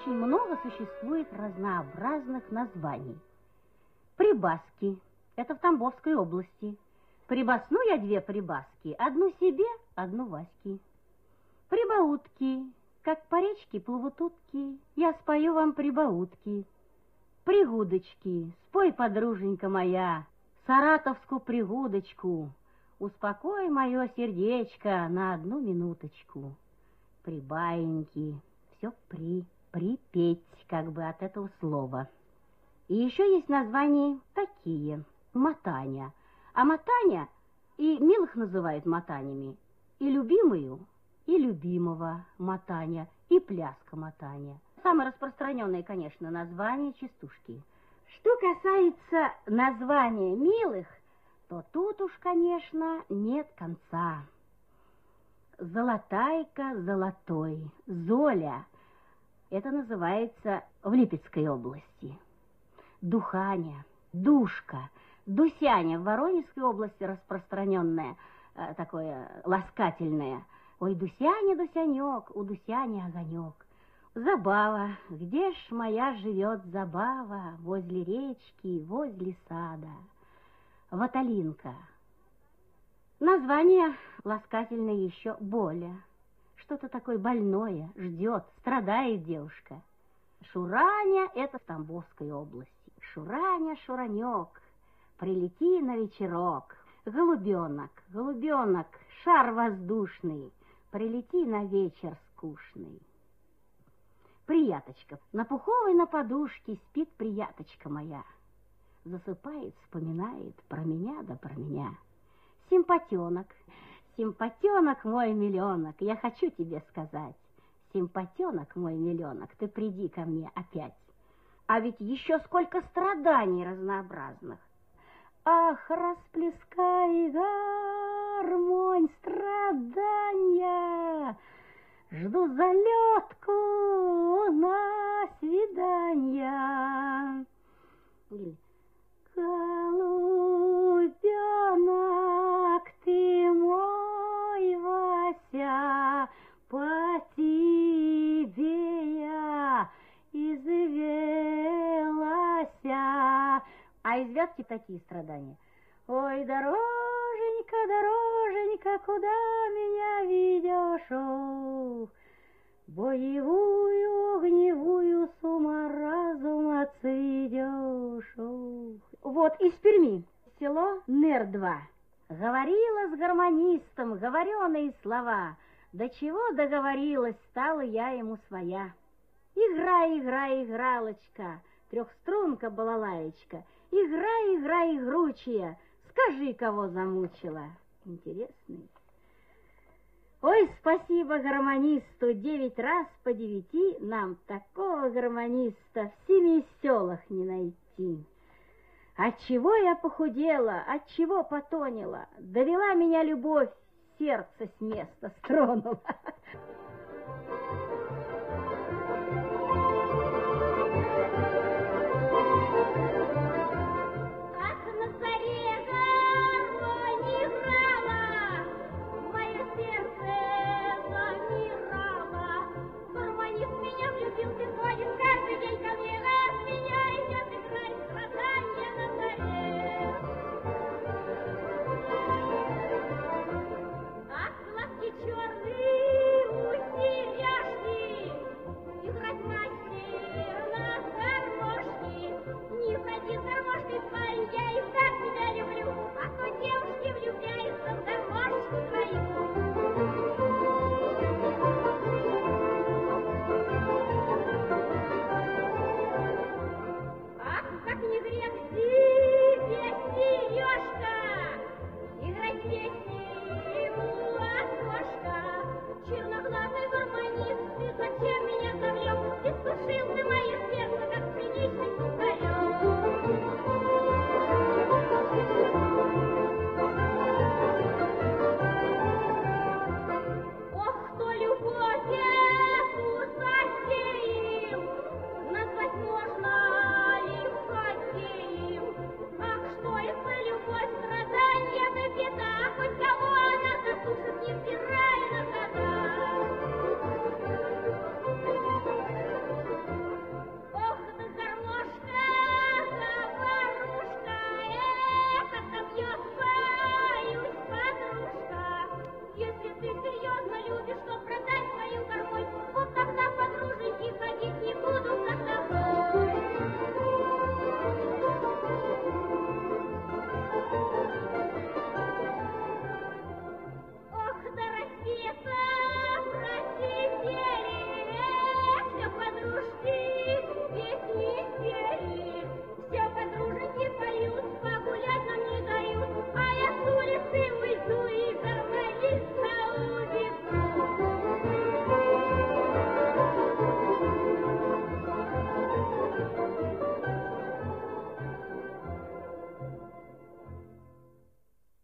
очень много существует разнообразных названий. Прибаски – это в Тамбовской области. Прибасну я две прибаски, одну себе, одну Ваське. Прибаутки, как по речке плывут утки, я спою вам прибаутки. Пригудочки, спой, подруженька моя, саратовскую пригудочку, успокой мое сердечко на одну минуточку. Прибаиньки, все припеть, как бы от этого слова. И еще есть названия такие, мотаня. А мотаня и милых называют мотанями, и любимую, и любимого мотаня, и пляска мотаня. Самое распространенное, конечно, название частушки. Что касается названия милых, то тут уж, конечно, нет конца. Золотайка золотой, Золя, это называется в Липецкой области. Духаня, Душка, Дусяня в Воронежской области распространенное, такое ласкательное. Ой, Дусяня, Дусянек, у Дусяни огонек. Забава, где ж моя живет забава, возле речки, возле сада. Ваталинка. Название ласкательное еще Боля. Что-то такое больное, ждет, страдает девушка. Шураня – это в Тамбовской области. Шураня, Шуранек, прилети на вечерок. Голубенок, голубенок, шар воздушный, прилети на вечер скучный. Прияточка, на пуховой на подушке спит прияточка моя. Засыпает, вспоминает про меня да про меня. Симпатенок, симпатенок мой миллионок, я хочу тебе сказать. Симпатенок мой миллионок, ты приди ко мне опять. А ведь еще сколько страданий разнообразных. Ах, расплескай гармонь страдания, жду залетку на свидания. Голубенок ты мой, Вася, по тебе я извелася. А известки такие страдания. Ой, дороженька, дороженька, куда меня ведешь? Ох, боевую, огневую, с ума разума цедешь. Вот из Перми, село Нер-2. Говорила с гармонистом, говореные слова. До чего договорилась, стала я ему своя. Играй, играй, игралочка, трехструнка балалаечка. Играй, играй, игручая, скажи, кого замучила. Интересный. Ой, спасибо гармонисту, 9 раз по 9 нам такого гармониста в 7 селах не найти. Отчего я похудела, отчего потонила, довела меня любовь, сердце с места стронула.